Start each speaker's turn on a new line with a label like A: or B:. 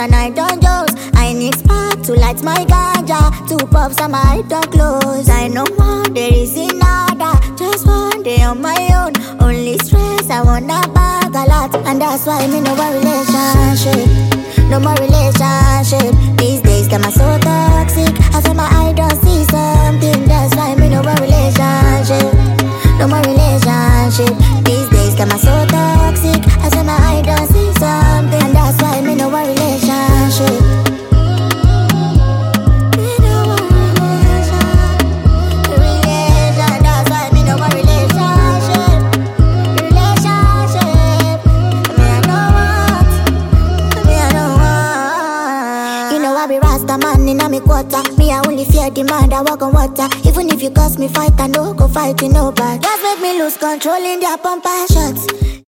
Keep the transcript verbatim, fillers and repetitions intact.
A: and I don't joke. I need spark to light my ganja. Two puffs and my eye don't close. I know more, there is nada. Just one day on my own. Only stress, I wanna bag a lot. And that's why me no more relationship. No more relationship. These days got my so toxic. I feel my eye don't see something. That's why me no more relationship. No more relationship. These days got my so toxic. I feel my eye don't see something. And that's why me no more relationship. Me no more relation. Relation. That's why me no more relationship. Relationship. Me I know what. Me I know what. You know I be Rasta man in a me quarter. Me I only fear demand. I walk on water. Even if you cause me fight, I no go fight with nobody. Just make me lose control in their pump and shots.